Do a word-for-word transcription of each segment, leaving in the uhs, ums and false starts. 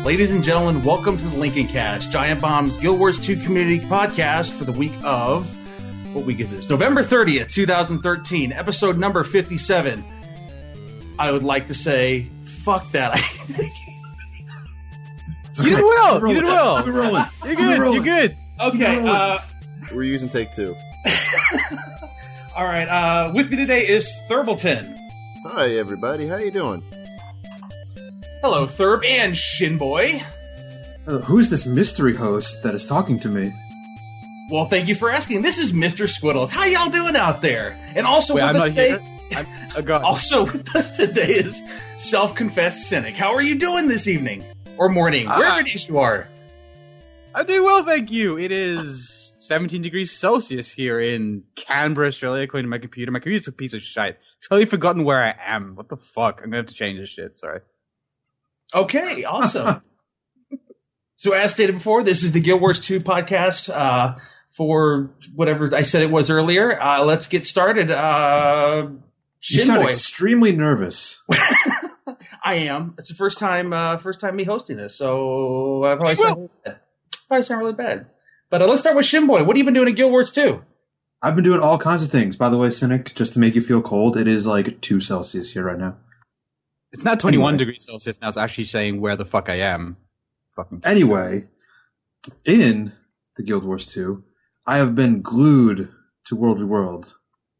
Ladies and gentlemen, welcome to the Lincoln Cast, Giant Bomb's Guild Wars two community podcast for the week of, what week is this? November thirtieth, twenty thirteen, episode number fifty-seven. I would like to say, fuck that. You did well. You did well. Keep it rolling. You're good. You're good. Okay. Uh, We're using take two. all right. Uh, with me today is Thurbleton. Hi, everybody. How you doing? Hello, Thurb and Shinboy. Uh, who's this mystery host that is talking to me? Well, thank you for asking. This is Mister Squiddles. How y'all doing out there? And also Wait, with I'm us not today, here. I'm, oh God. also with us today is self-confessed cynic. How are you doing this evening or morning, Uh, wherever it is you are? I'm doing well, thank you. It is seventeen degrees Celsius here in Canberra, Australia, according to my computer. My computer's a piece of shit. It's totally forgotten where I am. What the fuck? I'm gonna have to change this shit. Sorry. Okay, awesome. So as stated before, this is the Guild Wars two podcast uh, for whatever I said it was earlier. Uh, let's get started. Uh, You sound Shinboy. extremely nervous. I am. It's the first time, uh, first time me hosting this, so I probably sound really bad. Probably sound really bad. But uh, let's start with Shinboy. What have you been doing in Guild Wars two? I've been doing all kinds of things. By the way, Cynic, just to make you feel cold, it is like two Celsius here right now. It's not twenty-one Anyway. degrees Celsius now. It's actually saying where the fuck I am. Fucking. Anyway, in the Guild Wars two, I have been glued to World v. World.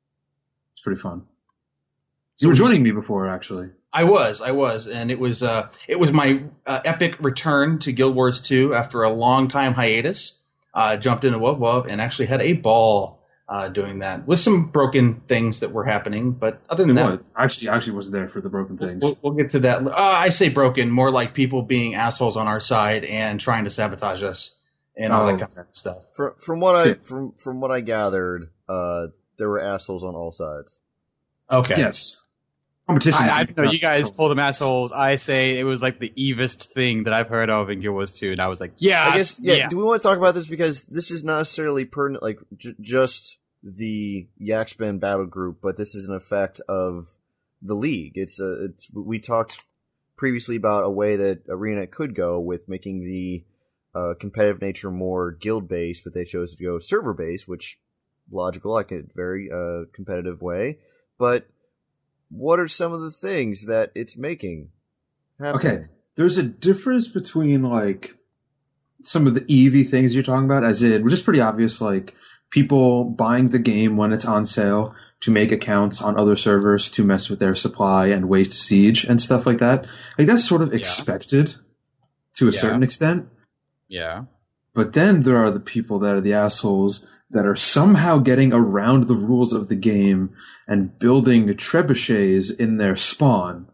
It's pretty fun. You were joining me before, actually. I was, I was, and it was, uh, it was my uh, epic return to Guild Wars two after a long time hiatus. Uh, jumped into Wub Wub and actually had a ball uh, doing that with some broken things that were happening. But other than that, What? Actually, I actually wasn't there for the broken things. we'll, we'll get to that. Uh, I say broken, more like people being assholes on our side and trying to sabotage us and all Oh. that kind of stuff. From, from what I Yeah. from from what I gathered, uh, there were assholes on all sides. Okay. Yes. Competition. I, I know you guys call them assholes. I say it was like the evest thing that I've heard of in Guild Wars two, and I was like, yeah, I guess. Yeah, yeah. Do we want to talk about this because this is not necessarily pertinent, like j- just the Yaxband battle group, but this is an effect of the league. It's a. It's we talked previously about a way that Arena could go with making the uh, competitive nature more guild based, but they chose to go server based, which logical, like a very uh, competitive way, but. What are some of the things that it's making happen? Okay, there's a difference between like some of the Eevee things you're talking about, as in, which is pretty obvious, like people buying the game when it's on sale to make accounts on other servers to mess with their supply and waste siege and stuff like that. Like that's sort of Yeah. expected to a Yeah. certain extent. yeah. But then there are the people that are the assholes that are somehow getting around the rules of the game and building trebuchets in their spawn,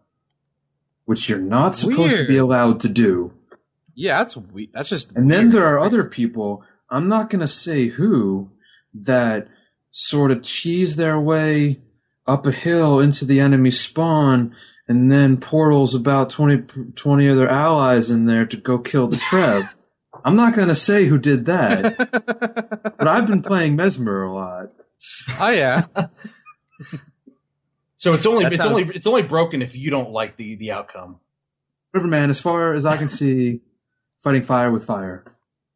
which you're not supposed to be Weird. allowed to do. Yeah, that's we. That's just. And then weird. there are other people, I'm not going to say who, that sort of cheese their way up a hill into the enemy spawn and then portals about twenty, twenty of their allies in there to go kill the treb. I'm not going to say who did that, but I've been playing Mesmer a lot. Oh yeah. So it's only That it's sounds- only it's only broken if you don't like the the outcome. Whatever, man, as far as I can see, fighting fire with fire.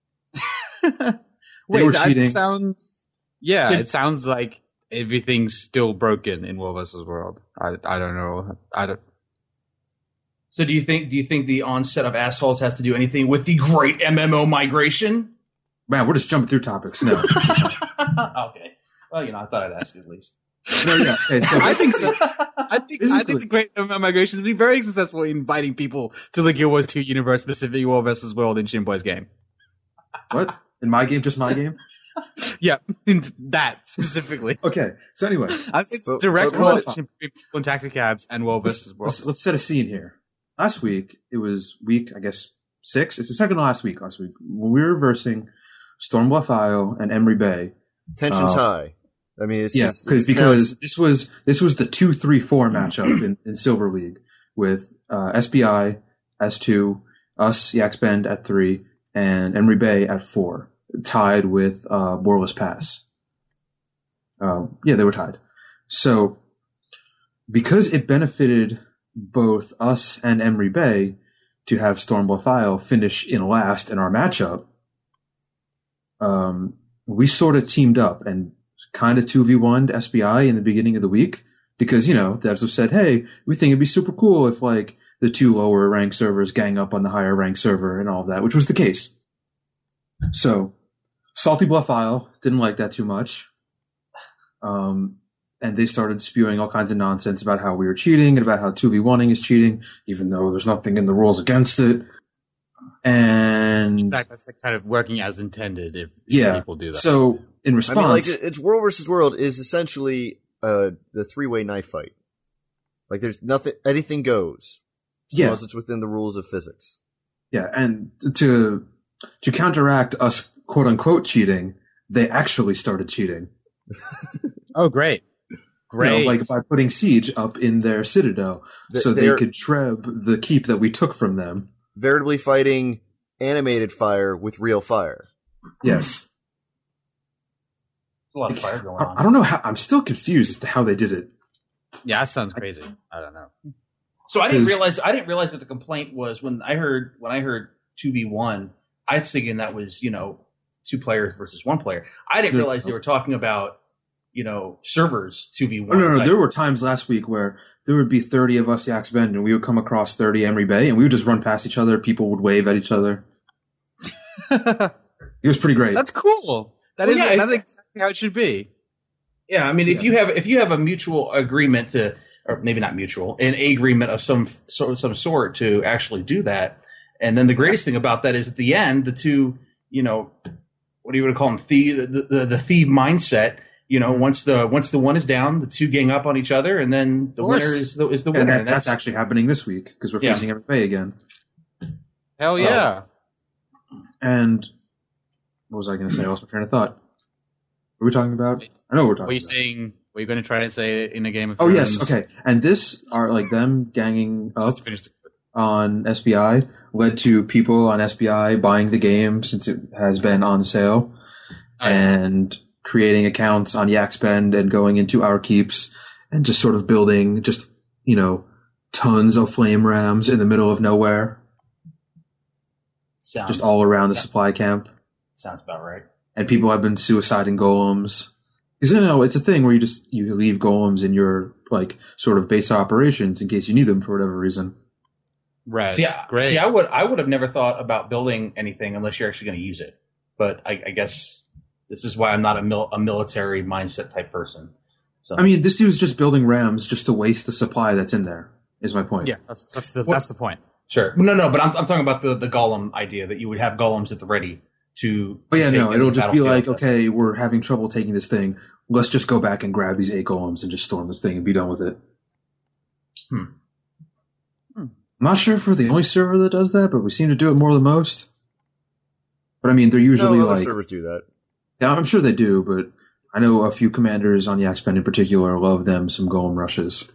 Wait, were that cheating. sounds. Yeah, So- it sounds like everything's still broken in World versus World. I I don't know. I don't. So do you think do you think the onset of assholes has to do anything with the great M M O migration? Man, we're just jumping through topics. No. Okay. Well, you know, I thought I'd ask you at least. no yeah. Okay, so I think so. I think I think the Great Migration has been very successful in inviting people to the Guild Wars two universe, specifically World versus World in Shinboy's game. What? In my game? Just my game? Yeah, in that specifically. Okay. So anyway, I've seen But- direct but what- correlation between people in taxi cabs and World let's, versus World. let's, let's set a scene here. Last week, it was week, I guess, six. It's the second to last week last week. When we were versing Stormbluff Isle and Emery Bay. Tension's Uh, high. I mean, it's Yeah, it's, because it's because this was this was the two three four matchup in, in Silver League with uh, S B I S two, us Yaxbend at three, and Emery Bay at four, tied with uh, Borless Pass. Um, yeah, they were tied. So because it benefited both us and Emery Bay to have Stormbluff Isle finish in last in our matchup, um, we sort of teamed up and kind of two v one S B I in the beginning of the week because, you know, devs have said, hey, we think it'd be super cool if, like, the two lower ranked servers gang up on the higher ranked server and all of that, which was the case. So, Salty Bluff Isle didn't like that too much. Um, and they started spewing all kinds of nonsense about how we were cheating and about how two v one-ing is cheating, even though there's nothing in the rules against it. And In fact, that's like kind of working as intended if yeah, people do that. So in I response, mean, like it's World versus World is essentially uh, the three-way knife fight. Like there's nothing, anything goes, as yeah. long as it's within the rules of physics. Yeah, and to to counteract us quote unquote cheating, they actually started cheating. Oh, great. Great. You know, like by putting siege up in their citadel Th- so they they're- could treb the keep that we took from them. Veritably fighting animated fire with real fire. Yes. There's a lot of fire going I, on. I don't know how, I'm still confused as to how they did it. Yeah, that sounds crazy. I don't know. So I didn't 'Cause- realize I didn't realize that the complaint was when I heard when I heard two v one. I was thinking that was, you know, two players versus one player. I didn't Yeah. realize they were talking about, you know, servers two v Oh, one. no, no, there were times last week where there would be thirty of us Yaks Bend and we would come across thirty Emery Bay and we would just run past each other. People would wave at each other. It was pretty great. That's cool. That Well, is yeah, that's it- exactly how it should be. Yeah, I mean, if Yeah. you have if you have a mutual agreement to, or maybe not mutual, an agreement of some so, some sort to actually do that, and then the greatest thing about that is at the end, the two, you know, what do you want to call them, thief, the, the the thief mindset. You know, once the once the one is down, the two gang up on each other, and then the course. winner is the is the and winner. that, And that's, actually happening this week because we're Yeah. facing Emery Bay again. Hell yeah. And what was I going to say? I lost my train of thought. What are we talking about? I know what we're talking What are you about. saying? Were you going to try to say it in a Game of Oh, Thrones? yes. Okay. And this are like them ganging up Supposed to finish the- on S B I led to people on S B I buying the game since it has been on sale Oh, yeah. and creating accounts on Yakspend and going into our keeps and just sort of building just, you know, tons of flame rams in the middle of nowhere, sounds, just all around the sounds- supply camp. Sounds about right. And people have been suiciding golems. Because, you know, it's a thing where you just, you leave golems in your, like, sort of base operations in case you need them for whatever reason. Right. See, I, Great. see, I would I would have never thought about building anything unless you're actually going to use it. But I, I guess this is why I'm not a mil, a military mindset type person. So I mean, this dude's just building rams just to waste the supply that's in there, is my point. yeah, that's that's the What- that's the point. sure, no, no, but I'm I'm talking about the the golem idea that you would have golems at the ready to. But yeah, take no, in it'll the just be like, battlefield. okay, we're having trouble taking this thing. Let's just go back and grab these eight golems and just storm this thing and be done with it. Hmm. Hmm. I'm not sure if we're the only server that does that, but we seem to do it more than most. But I mean, they're usually no, other like, servers do that. yeah, I'm sure they do, but I know a few commanders on Yakspend in particular love them some golem rushes.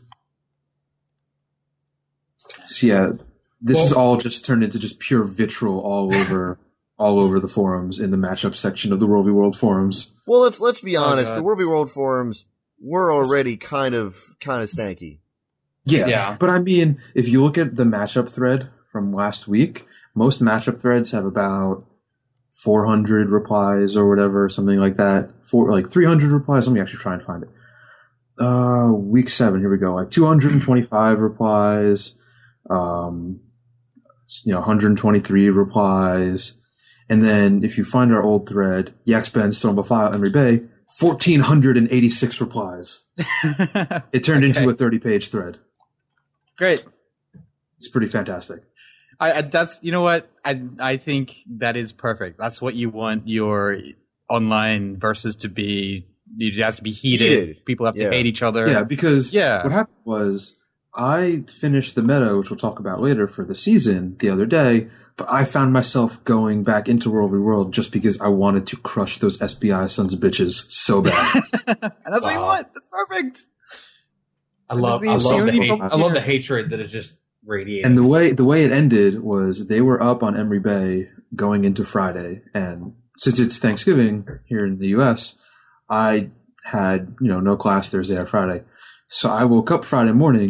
So yeah, this Well- is all just turned into just pure vitriol all over, all over the forums in the matchup section of the World v World forums. Well, let's let's be Oh, honest. God. The World v World forums were already kind of kind of stanky. Yeah, Yeah. but I mean, if you look at the matchup thread from last week, most matchup threads have about four hundred replies or whatever, something like that. Four, like three hundred replies. Let me actually try and find it. Uh, week seven. Here we go. Like two hundred twenty-five replies. Um, you know, one hundred twenty-three replies. And then if you find our old thread, Yaxben, Stormbuff File, Emery Bay, one thousand four hundred eighty-six replies. It turned into Okay. a thirty-page thread. Great. It's pretty fantastic. I, I that's you know what I I think that is perfect. That's what you want your online versus to be. It has to be heated. Heated. People have to Yeah. hate each other. Yeah, because Yeah. what happened was I finished the meta, which we'll talk about later, for the season the other day, but I found myself going back into World v World just because I wanted to crush those S B I sons of bitches so bad. and that's what you Wow. want. That's perfect. I love The I love the only hate, problem I love here- the hatred that is just radiating. And the way the way it ended was they were up on Emery Bay going into Friday, and since it's Thanksgiving here in the U S, I had you know no class Thursday or Friday, so I woke up Friday morning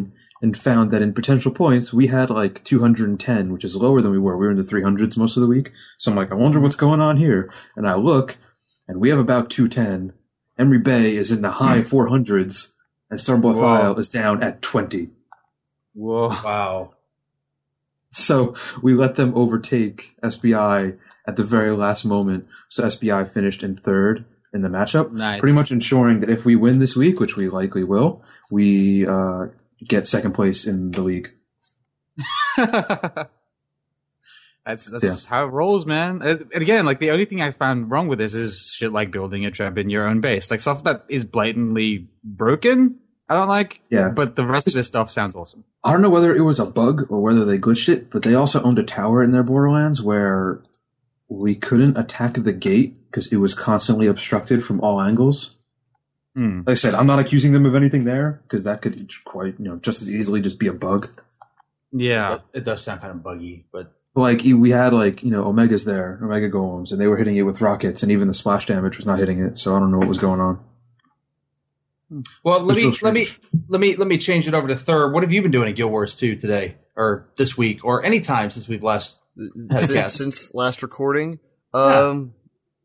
and found that in potential points, we had like two hundred ten, which is lower than we were. We were in the three hundreds most of the week. So I'm like, I wonder what's going on here. And I look, and we have about two ten. Emery Bay is in the high four hundreds, and Starblood Isle is down at twenty. Whoa. Wow. So we let them overtake S B I at the very last moment. So S B I finished in third in the matchup, Nice. pretty much ensuring that if we win this week, which we likely will, we uh, get second place in the league. That's that's Yeah. how it rolls, man. And again, like the only thing I found wrong with this is shit like building a trap in your own base, like stuff that is blatantly broken. I don't like. Yeah. But the rest of this stuff sounds awesome. I don't know whether it was a bug or whether they glitched it, but they also owned a tower in their Borderlands where we couldn't attack the gate because it was constantly obstructed from all angles. Hmm. Like I said, I'm not accusing them of anything there because that could quite, you know, just as easily just be a bug. Yeah. It does sound kind of buggy, but Like we had like, you know, Omegas there, Omega Golems, and they were hitting it with rockets, and even the splash damage was not hitting it. So I don't know what was going on. well, let It's me so let me strange. let me let me change it over to third. What have you been doing at Guild Wars two today, or this week, or any time since we've last? Had a since, cast. since last recording. Um,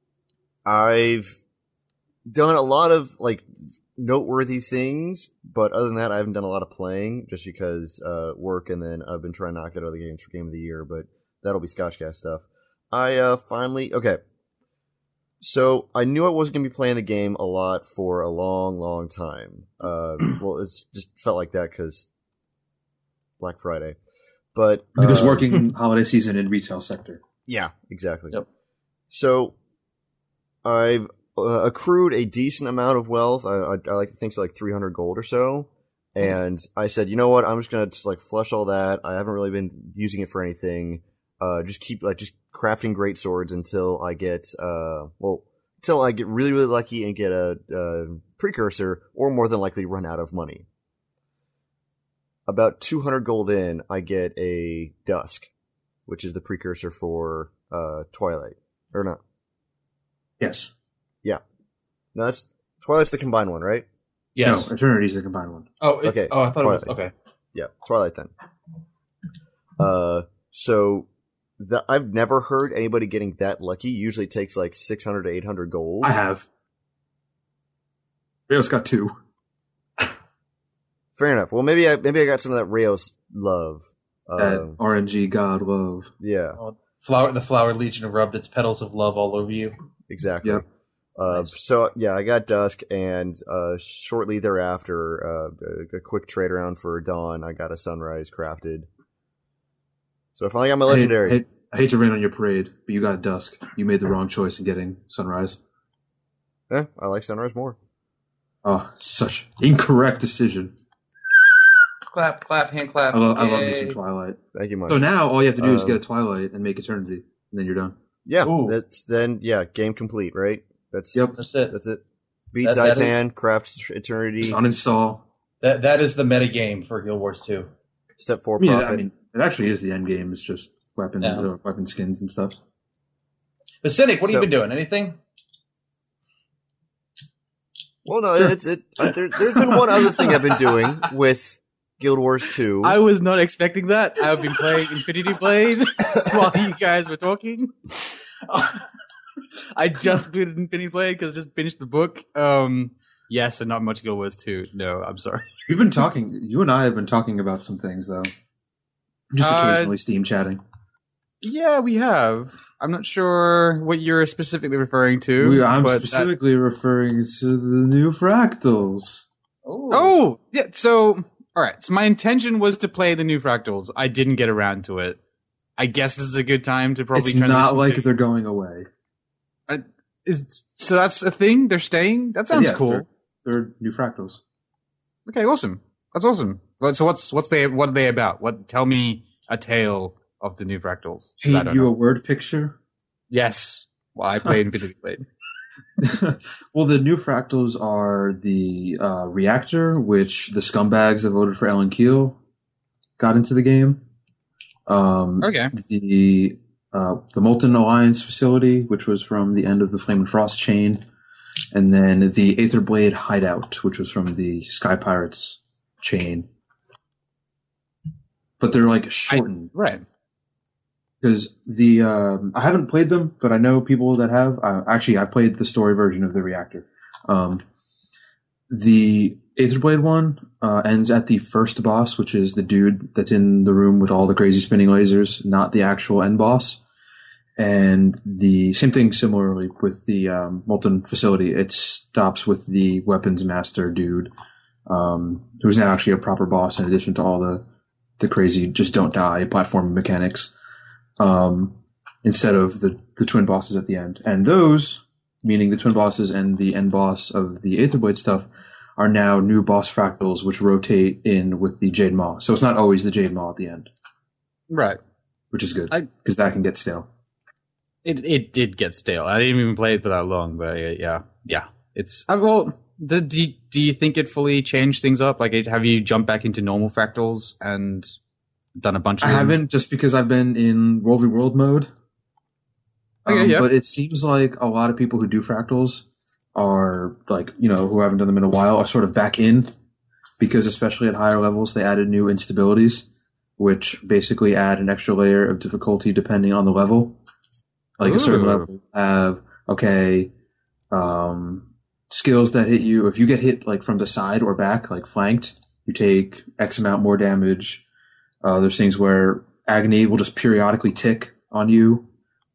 I've done a lot of like noteworthy things, but other than that, I haven't done a lot of playing just because uh, work, and then I've been trying to knock out other games for Game of the Year, but that'll be Scotchcast stuff. I uh, finally okay. So I knew I wasn't going to be playing the game a lot for a long, long time. Uh, well, it's just felt like that because Black Friday. But Because uh, working holiday season in retail sector. yeah, exactly. Yep. So I've uh, accrued a decent amount of wealth. I, I, I like to think so, like three hundred gold or so. And I said, you know what? I'm just gonna just like flush all that. I haven't really been using it for anything. Uh, just keep like just crafting great swords until I get uh well until I get really really lucky and get a, a precursor, or more than likely run out of money. About two hundred gold in, I get a Dusk, which is the precursor for uh, Twilight. Or not. Yes. No, that's Twilight's the combined one, right? Yes. No, Eternity's the combined one. Oh, it, Okay. Oh, I thought it was Twilight. okay. Yeah, Twilight then. Uh, so the, I've never heard anybody getting that lucky. Usually it takes like six hundred to eight hundred gold. I have. Rios got two. Fair enough. Well, maybe I maybe I got some of that Raos love. That Um, R N G God love. yeah, Oh, flower, the flower legion have rubbed its petals of love all over you. exactly. Yep. Uh, Nice. So yeah, I got Dusk, and uh, shortly thereafter, uh, a, a quick trade around for Dawn. I got a Sunrise crafted. So I finally got my I hate- legendary. I hate, I hate to rain on your parade, but you got Dusk. You made the wrong choice in getting Sunrise. Eh, I like Sunrise more. Oh, such incorrect decision. Clap, clap, hand clap. I love, I love me Yay. some Twilight. Thank you much. So now all you have to do is Um, get a Twilight and make Eternity, and then you're done. yeah, Ooh. that's then yeah, game complete, right? That's Yep. That's it. That's it. Beat That- that Zaitan, craft Eternity, Just uninstall. That that is the meta game for Guild Wars two. step four I mean, profit. I mean, it actually is the end game. It's just weapons, Yeah. uh, weapon skins and stuff. But Cynic, what have So- you been doing? Anything? well, no, it's it. Uh, there, there's been one other thing I've been doing with Guild Wars two. I was not expecting that. I've been playing Infinity Blade while you guys were talking. I just booted Infinity Blade because I just finished the book. Um, yes, and not much Guild Wars two. No, I'm sorry. We've been talking. You and I have been talking about some things, though. Just Uh, occasionally Steam chatting. Yeah, we have. I'm not sure what you're specifically referring to. We, I'm but that- specifically referring to the new fractals. Oh, yeah. So, all right. So my intention was to play the new Fractals. I didn't get around to it. I guess this is a good time to probably It's transition not like to- they're going away. Is, so that's a thing? They're staying? That sounds Yeah, cool. They're, they're new fractals. Okay, awesome. That's awesome. But so what's what's they what are they about? What tell me a tale of the new Fractals. 'Cause I Paint don't you know. a word picture? Yes. Well, I played Infinity Blade. Well, the new fractals are the uh, reactor, which the scumbags that voted for Ellen Keel got into the game. Um, Okay. The uh, the Molten Alliance facility, which was from the end of the Flame and Frost chain, and then the Aetherblade hideout, which was from the Sky Pirates chain. but they're like shortened. I, right. Because the um, I haven't played them, but I know people that have. Uh, actually, I played the story version of the reactor. Um, the Aetherblade one uh, ends at the first boss, which is the dude that's in the room with all the crazy spinning lasers, not the actual end boss. And the same thing similarly with the um, Molten Facility. It stops with the weapons master dude, um, who's now actually a proper boss in addition to all the, the crazy just don't die platform mechanics, um, instead of the, the twin bosses at the end. And those, meaning the twin bosses and the end boss of the Aetherblade stuff, are now new boss fractals which rotate in with the Jade Maw. So it's not always the Jade Maw at the end. Right. Which is good, I- because that can get stale. It it did get stale. I didn't even play it for that long, but uh, yeah, yeah. It's uh, well. The, do you, do you think it fully changed things up? Like, have you jumped back into normal fractals and done a bunch of? I them? haven't, just because I've been in World v. World mode. Okay, um, yeah. But it seems like a lot of people who do fractals are like, you know, who haven't done them in a while are sort of back in, because especially at higher levels they added new instabilities, which basically add an extra layer of difficulty depending on the level. Like a certain Ooh. level have, okay, um, skills that hit you. If you get hit like from the side or back, like flanked, you take X amount more damage. Uh, there's things where agony will just periodically tick on you.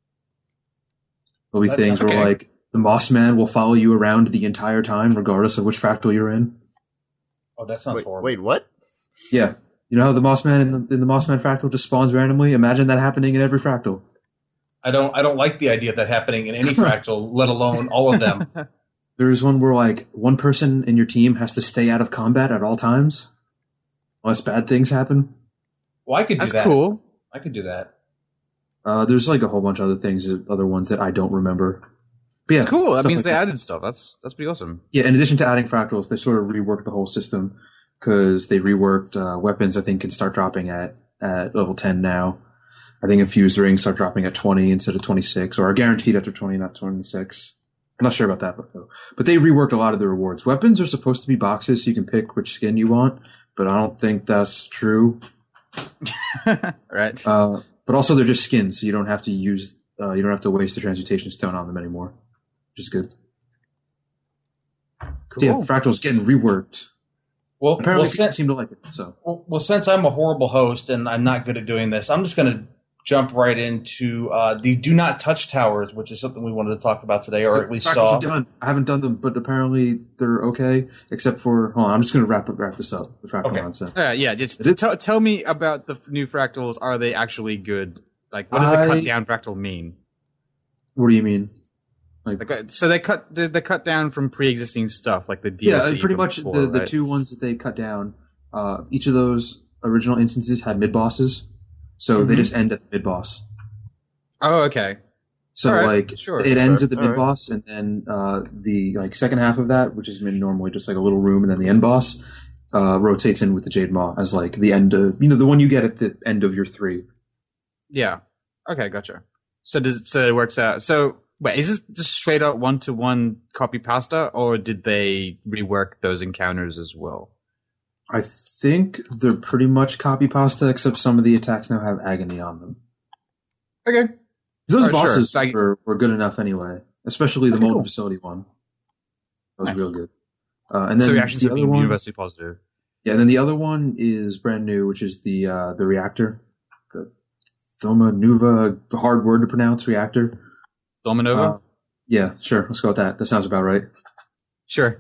There'll be That's things okay. where like the Moss Man will follow you around the entire time, regardless of which fractal you're in. Oh, that sounds Wait, horrible. wait, what? Yeah. You know how the Moss Man in the, in the Moss Man fractal just spawns randomly? Imagine that happening in every fractal. I don't. I don't like the idea of that happening in any fractal, let alone all of them. There's one where like one person in your team has to stay out of combat at all times, unless bad things happen. Well, I could do That's that. cool. I could do that. Uh, there's like a whole bunch of other things, other ones that I don't remember. But yeah, It's cool. That stuff means like they added stuff. That's that's pretty awesome. Yeah, in addition to adding fractals, they sort of reworked the whole system, because they reworked uh, weapons. I think can start dropping at at level ten now. I think infused rings start dropping at twenty instead of twenty-six, or are guaranteed after twenty, not twenty-six. I'm not sure about that, but though. But they reworked a lot of the rewards. Weapons are supposed to be boxes, so you can pick which skin you want, but I don't think that's true. Right. Uh, but also, they're just skins, so you don't have to use, uh, you don't have to waste the transmutation stone on them anymore, which is good. Cool. So yeah, fractals getting reworked. Well, Apparently, well, people since, seem to like it. So well, well, since I'm a horrible host and I'm not good at doing this, I'm just going to jump right into uh, the Do Not Touch Towers, which is something we wanted to talk about today, or at least Fractals saw. are done. I haven't done them, but apparently they're okay, except for. Hold on, I'm just going to wrap wrap this up. The fractal Okay. nonsense. Uh, yeah, just Is it- tell tell me about the new fractals. Are they actually good? Like, what does a I- cut down fractal mean? What do you mean? Like, Like, uh, so they cut they, they cut down from pre-existing stuff, like the D yeah, L C. uh, pretty from much before, the, the right? two ones that they cut down. Uh, each of those original instances had mid bosses, so they Mhm. just end at the mid boss. Oh, okay. So All right, like sure, it that's ends fair. at the All mid right. boss, and then uh, the like second half of that, which is normally just like a little room, and then the end boss uh, rotates in with the Jade Maw as like the end of, you know, the one you get at the end of your three. Yeah. Okay, gotcha. So does so it works out. So wait, is this just straight up one to one copy pasta, or did they rework those encounters as well? I think they're pretty much copy pasta, except some of the attacks now have agony on them. Okay. Those Alright, sure. bosses So I- were, were good enough anyway, especially the Okay, Molten cool. Facility one. That was Nice. real good. Uh, and then So reactions the have other been one, universally positive. yeah, and then the other one is brand new, which is the uh, the reactor, the Thoma Nuva, hard word to pronounce, reactor. Dominova? Uh, yeah, sure. Let's go with that. That sounds about right. Sure.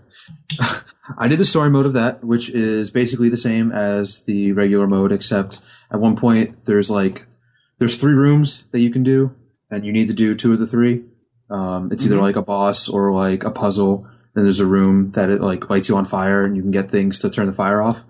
I did the story mode of that, which is basically the same as the regular mode, except at one point there's like there's three rooms that you can do, and you need to do two of the three. Um, it's either Mhm. like a boss or like a puzzle. Then there's a room that it like lights you on fire, and you can get things to turn the fire off.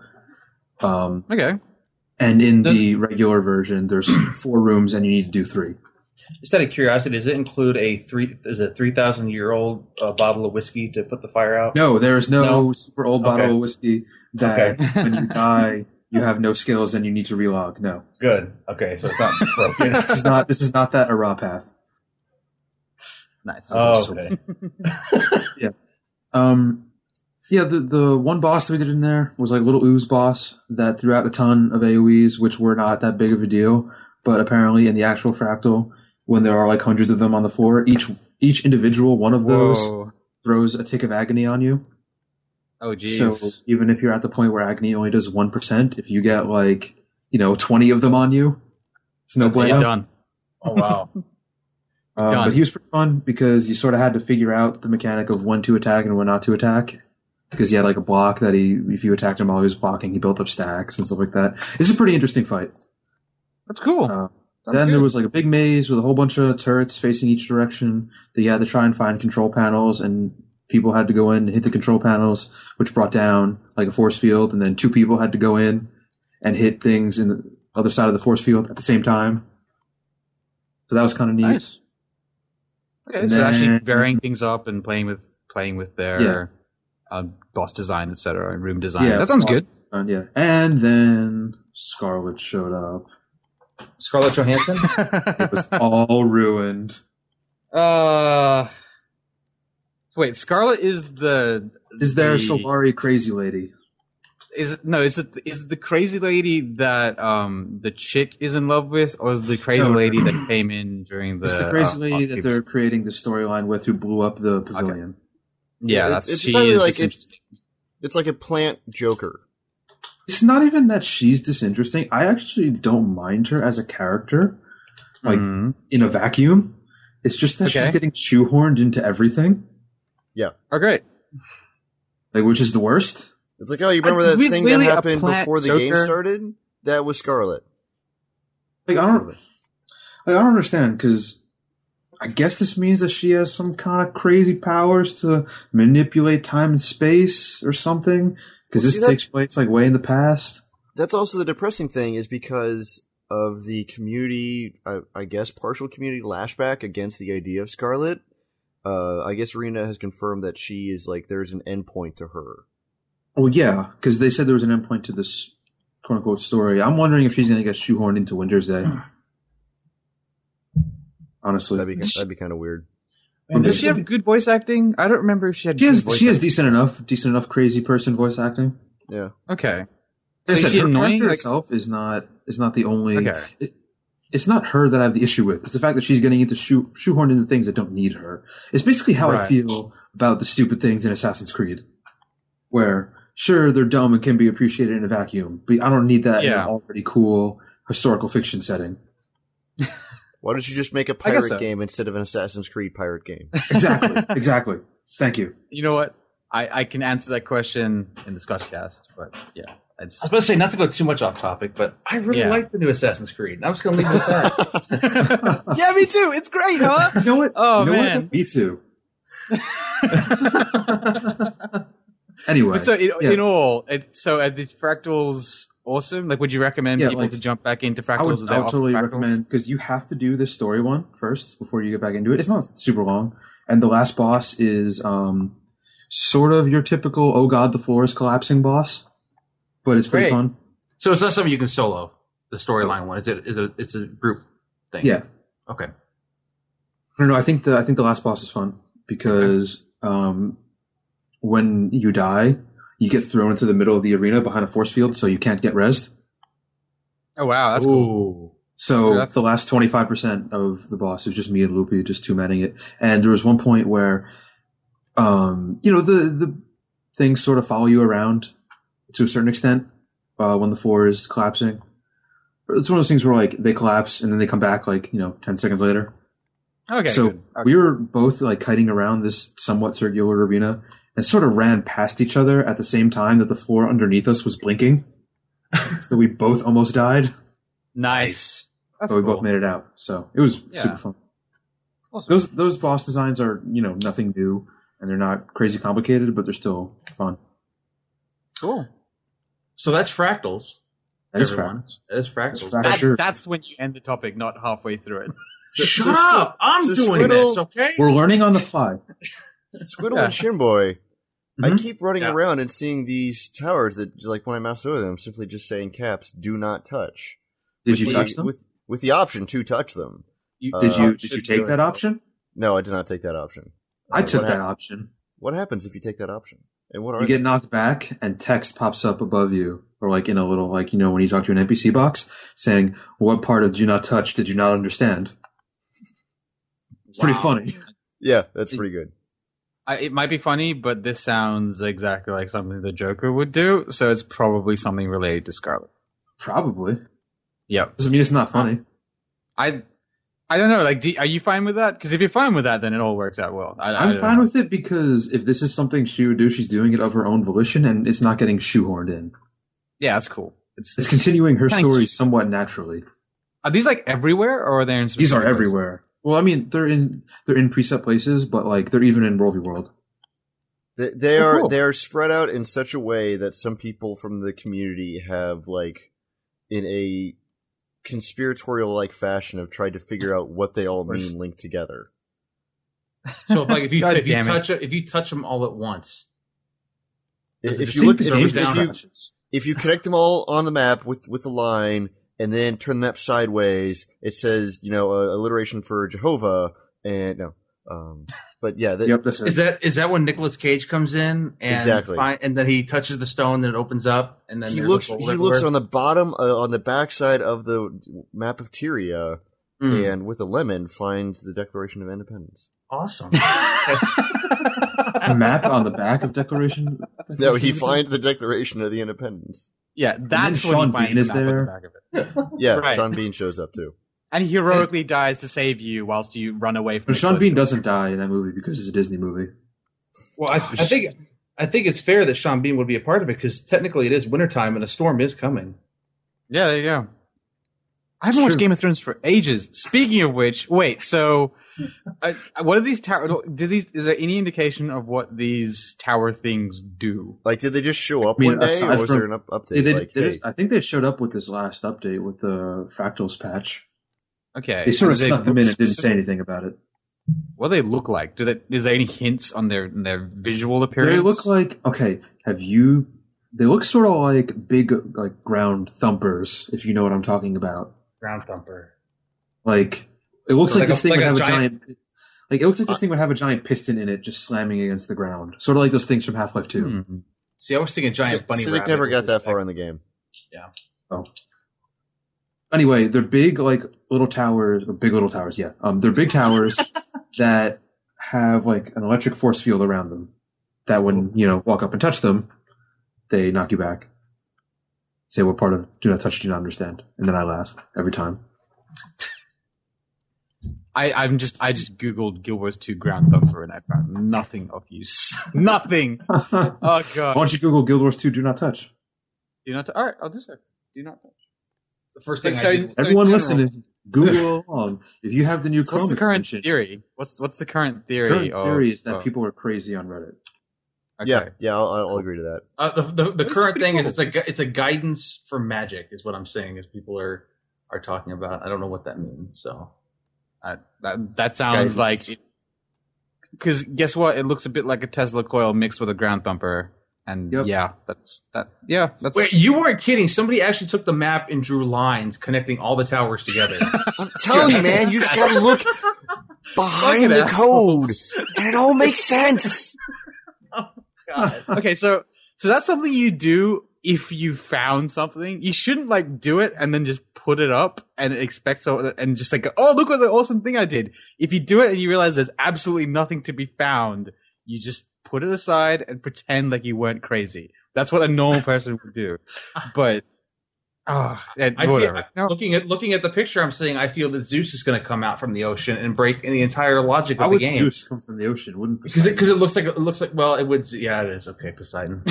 Um, Okay. and in Then- the regular version, there's four rooms, and you need to do three. Just out of curiosity, does it include a three? Is a three thousand year old uh, bottle of whiskey to put the fire out? No, there is no, No? super old bottle Okay. of whiskey that Okay. when you die you have no skills and you need to relog. No. Good. Okay, so it's not broken. This is not. This is not that Ara path. Nice. Oh, okay. Um, Yeah, the the one boss that we did in there was like a little ooze boss that threw out a ton of A O Es, which were not that big of a deal. But apparently, in the actual fractal, when there are like hundreds of them on the floor, each each individual one of those Whoa. throws a tick of agony on you. Oh, geez. So even if you're at the point where agony only does one percent, if you get like you know twenty of them on you, it's no That's it, bueno. done. Oh, wow. Um, Done. but he was pretty fun because you sort of had to figure out the mechanic of when to attack and when not to attack. Because he had like a block that he, if you attacked him while he was blocking, he built up stacks and stuff like that. It's a pretty interesting fight. That's cool. Uh, Sounds then good. there was like a big maze with a whole bunch of turrets facing each direction that you had to try and find control panels, and people had to go in and hit the control panels, which brought down like a force field, and then two people had to go in and hit things in the other side of the force field at the same time. So that was kind of neat. Nice. Okay, And so then- actually varying things up and playing with playing with their Yeah. uh, boss design, et cetera, and room design. Yeah, that sounds boss- good. Uh, yeah. And then Scarlet showed up. Scarlett Johansson. It was all ruined. uh, wait, Scarlet is the Is there a the, Solari crazy lady? Is it no? Is it is it the crazy lady that um the chick is in love with, or is it the crazy No. lady that came in during the? It's the crazy uh, lady that Octaves? they're creating the storyline with who blew up the pavilion. Yeah, Yeah, that's it's she finally is like it- disinteresting. It's like a plant Joker. It's not even that she's disinteresting. I actually don't mind her as a character, like Mhm. in a vacuum. It's just that Okay. she's getting shoehorned into everything, Oh, great. like which is the worst. It's like, oh, you remember Uh, that re- thing really, that a happened plant before the game Joker? started? That was Scarlet. Like I don't, like, I don't understand because I guess this means that she has some kind of crazy powers to manipulate time and space or something. Because Well, this see, that- takes place like way in the past. That's also the depressing thing, is because of the community, I, I guess, partial community lashback against the idea of Scarlet. Uh, I guess Arena has confirmed that she is like, there's an endpoint to her. Well, yeah, because they said there was an endpoint to this quote unquote story. I'm wondering if she's going to get shoehorned into Winter's Day. Honestly, That'd be that'd be kind of weird. And does she have good voice acting? I don't remember if she had. she good has voice she has acting. decent enough, decent enough crazy person voice acting. Yeah. Okay. Like So I is said, she her annoying? character Like- itself is not is not the only. Okay. It, it's not her that I have the issue with. It's the fact that she's getting into shoe, shoehorned into things that don't need her. It's basically how I Right. feel about the stupid things in Assassin's Creed, where sure they're dumb and can be appreciated in a vacuum, but I don't need that in Yeah. an already cool historical fiction setting. Why don't you just make a I guess pirate so. game instead of an Assassin's Creed pirate game? Exactly, exactly. Thank you. You know what? I, I can answer that question in the Scotchcast, but yeah, it's I was about to say not to go too much off topic, but I really Yeah. like the new Assassin's Creed. And I was going to leave it at that. yeah, me too. It's great, huh? You know what? Oh, you know man. What? Me too. Anyway, But so in, yeah. in all, it, so are the fractals awesome? Like, would you recommend Yeah, people like, to jump back into fractals? I would, as they I would offer totally fractals? recommend, because you have to do this story one first before you get back into it. It's not super long, and the last boss is um, sort of your typical "Oh God, the floor is collapsing" boss, but it's pretty Great. fun. So it's not something you can solo. The storyline one is it? Is it? It's a group thing. Yeah, Okay. I don't know. I think the I think the last boss is fun because um, when you die, you get thrown into the middle of the arena behind a force field, so you can't get rezzed. Oh wow, that's cool. Ooh. So Yeah, that's- the last twenty-five percent of the boss is just me and Loopy just two-manning it. And there was one point where, um, you know, the, the things sort of follow you around to a certain extent uh, when the floor is collapsing. It's one of those things where, like, they collapse and then they come back, like, you know, ten seconds later. Okay, so good. Okay. we were both, like, kiting around this somewhat circular arena and sort of ran past each other at the same time that the floor underneath us was blinking. So we both almost died. nice. That's but we cool. both made it out, so it was Yeah. super fun. Awesome. Those those boss designs are, you know, nothing new, and they're not crazy complicated, but they're still fun. Cool. So that's fractals. That is everyone. Fractals. That is fractals. That's fractals. That- Sure. That's when you end the topic, not halfway through it. So- Shut so Squid- up! I'm so doing Squiddle- this, okay? We're learning on the fly. Squiddle Yeah. and Shimboy. I Mhm. keep running Yeah. around and seeing these towers that, like, when I mouse over them, simply just saying caps, "Do not touch." Did With you the- touch them? With with the option to touch them. You, Uh, Did you did should you do take it. that option? No, I did not take that option. I Uh, took what that hap- option. What happens if you take that option? And what are You they? get knocked back, and text pops up above you, or like in a little, like, you know, when you talk to an N P C box, saying, "What part of do not touch did you not understand?" It's pretty Wow. funny. Yeah, that's pretty good. I, it might be funny, but this sounds exactly like something the Joker would do, so it's probably something related to Scarlet. Probably. Yep. Doesn't mean it's not funny. I I don't know. Like, do, are you fine with that? Because if you're fine with that, then it all works out well. I, I I'm don't fine know. with it because if this is something she would do, she's doing it of her own volition, and it's not getting shoehorned in. Yeah, that's cool. It's, It's continuing her kinda story cute. somewhat naturally. Are these like everywhere, or are they in? These specific are places? everywhere. Well, I mean, they're in they're in preset places, but like they're even in Worldview World. They, they Oh, are cool. they are spread out in such a way that some people from the community have, like, in a conspiratorial like fashion, have tried to figure out what they all mean linked together. So if, like if you God if you damn it. touch it, if you touch them all at once, If, Does it if you look, if distinguish you, them if down? you if you connect them all on the map with with the line, and then turn the map sideways, it says, you know, uh, alliteration for Jehovah, and no, um, but yeah, that, Yep, that's it. is that is that when Nicolas Cage comes in and Exactly. find, and then he touches the stone and it opens up and then he there's looks a he little looks everywhere? on the bottom uh, on the backside of the map of Tyria, Mm, and with a lemon finds the Declaration of Independence. awesome. a map on the back of Declaration. No, he finds the Declaration of the Independence. Yeah, that's then when Sean he finds Bean the is map on the there. back of it. Yeah, Right. Sean Bean shows up too. And he heroically dies to save you whilst you run away from. But the Sean explosion. Bean doesn't die in that movie because it's a Disney movie. Well, I, I think I think it's fair that Sean Bean would be a part of it because technically it is wintertime and a storm is coming. Yeah, there you go. I haven't watched True. Game of Thrones for ages. Speaking of which, wait. So, uh, what are these tower? Did these? Is there any indication of what these tower things do? Like, did they just show up I mean, one day, aside or was from- there an up- update? They, they, like, they hey, just- I think they showed up with this last update with the Fractals patch. Okay, They sort of do snuck them look in and didn't say specific- anything about it. What do they look like? Do they? Is there any hints on their their visual appearance? They look like okay. Have you? They look sort of like big like ground thumpers, if you know what I'm talking about. Ground thumper. Like it looks So like, like a- this thing like would a have a giant- giant. Like it looks like this thing would have a giant piston in it, just slamming against the ground. Sort of like those things from Half-Life Two. Hmm. See, I was thinking giant C- bunny Cynic rabbit. never with got his that far back- in the game. Oh. Anyway, they're big, like little towers, or big little towers. Yeah, um, they're big towers that have like an electric force field around them. That when you know walk up and touch them, they knock you back. Say what part of do not touch, do not understand, and then I laugh every time. I, I'm just I just googled Guild Wars two Ground Thumper and I found nothing of use. Nothing. Why Oh god. don't you Google Guild Wars two do not touch? Do not. T- all right, I'll do so. Do not touch. The first thing So- I did. so in Everyone general- listening, Google along. If you have the new So what's Chrome the current extension, theory? What's what's the current theory? current of, theory is that of- people are crazy on Reddit. Okay. Yeah, yeah, I'll, I'll agree to that. Uh, the the, the This is current pretty thing is cool. it's a gu- it's a guidance for magic is what I'm saying is people are are talking about. I don't know what that means. So Uh, that that sounds Guidance. like. Because guess what? It looks a bit like a Tesla coil mixed with a ground thumper, and Yep. yeah, that's that. Yeah, that's. wait, you weren't kidding. Somebody actually took the map and drew lines connecting all the towers together. I'm telling you, man, you just gotta look behind Fucking the code, assholes. and it all makes sense. God. Okay, so so that's something you do if you found something. You shouldn't like do it and then just put it up and expect so and just like, oh, look what the awesome thing I did. If you do it and you realize there's absolutely nothing to be found, you just put it aside and pretend like you weren't crazy. That's what a normal person would do. But ah, and I feel, whatever. No. looking at looking at the picture, I'm saying I feel that Zeus is going to come out from the ocean and break the entire logic How of the would game. Zeus come from the ocean? Wouldn't Because it, Poseidon? because it looks like it looks like well it would yeah it is okay Poseidon.